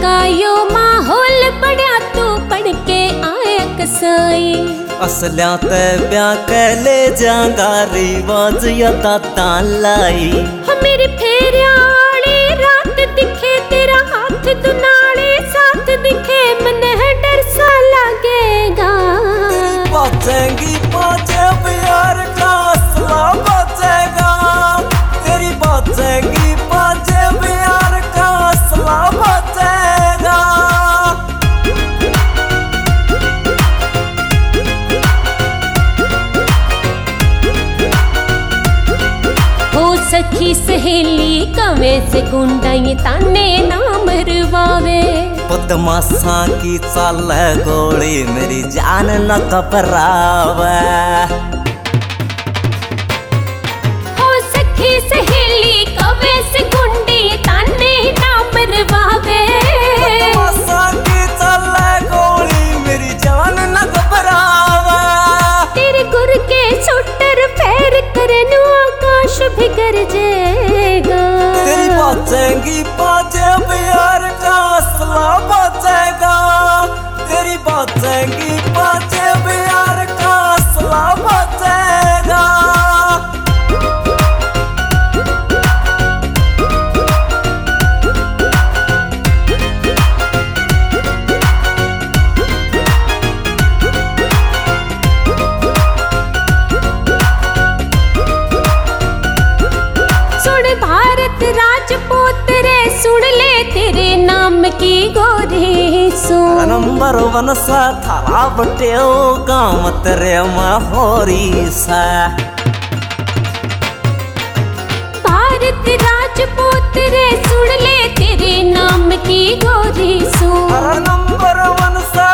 का यो माहौल बड़ा तू पढ़ के आया कसाई असलिया ते ब्याह के ले जागा रिवाज या ताता लाई मेरी फेरियाली रात दिखे तेरा हाथ दुनाले साथ दिखे मन डर सा लगेगा बचेंगी पाँचे प्यार का असला बचेगा तेरी बचेंगी पाँचे प्यार का असला बचेगा सखी सहेली कवे से गुंडा ये ताने ना मरवावे बदमाशा की चाल गोली मेरी जान न घबरावे हो सखी सहेली कवे से गुंडे ये ताने ना मरवावे बदमाशा की चाल गोली मेरी जान न घबरावे तेरे गुर के सुटर पैर करनु आकाश भी गरजेगा तेरी बचेंगी पाँचे प्यार का असला बचेगा तेरी बचेंगी पाँचे प्यार का असला बचेगा राजपूत रे सुन ले तेरे नाम की गोरी सुन नंबर 1 सा थारा बटेओ गाँव तेरे माहौरी सा भारत राजपूत रे सुन ले तेरे नाम की गोरी सुन नंबर 1 सा